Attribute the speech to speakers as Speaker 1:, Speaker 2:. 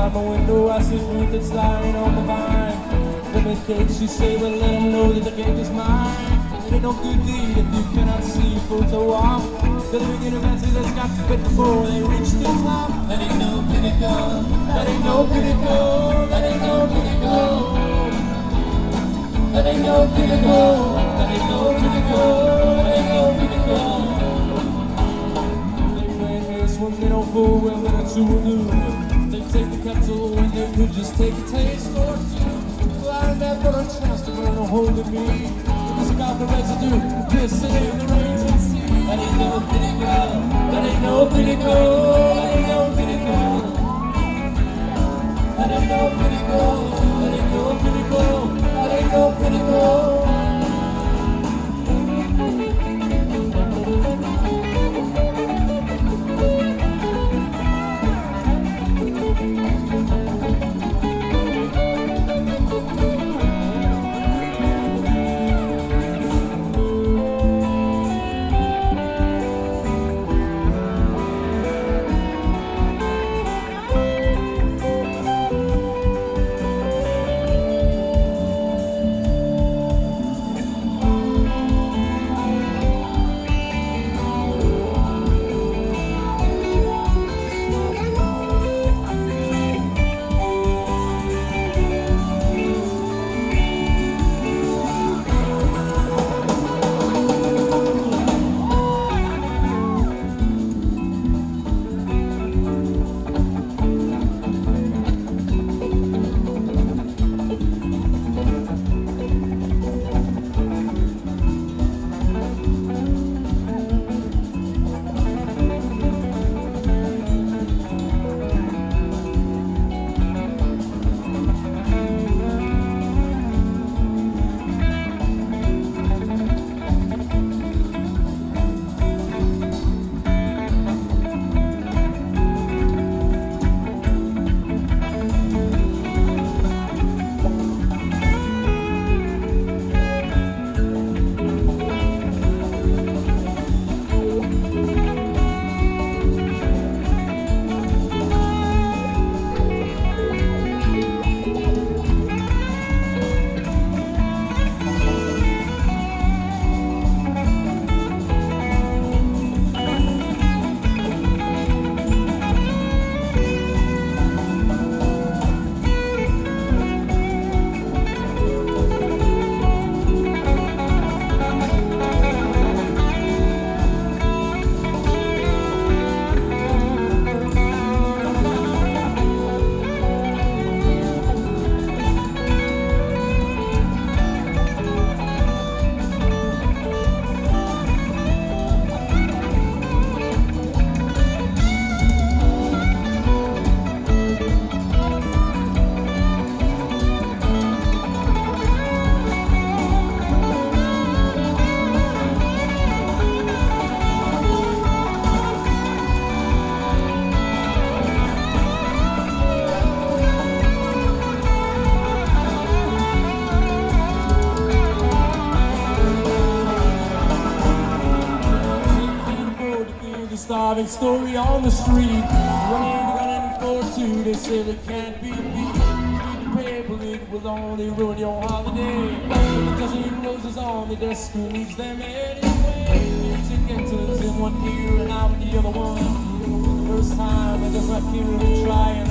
Speaker 1: outside my window, I see fruit that's lying on the vine. Woman cake, she say, well, let him know that the cake is mine. It ain't no good deed if you cannot see photo off. The living in a fancy that's got to quit before they reach the top. That ain't no pinnacle, that ain't no pinnacle, that ain't no pinnacle. That ain't no pinnacle, that ain't no pinnacle, that ain't no pinnacle. They ran here swimming on full well, then a two will do. They take the capital when they could just take a taste or two. Well, I never got a chance to burn a hold of me. Got the residue, pissing in the raging sea. That ain't no pinnacle, that ain't no pinnacle, that ain't no pinnacle. That ain't no pinnacle, that ain't no pinnacle, that ain't no pinnacle. Starving story on the street, running for two. They say they can't be beat. Read the paper, it will only ruin your holiday. A dozen roses on the desk, who needs them anyway? Tickets in one ear and out the other one. For the first time, I just like hearing them try.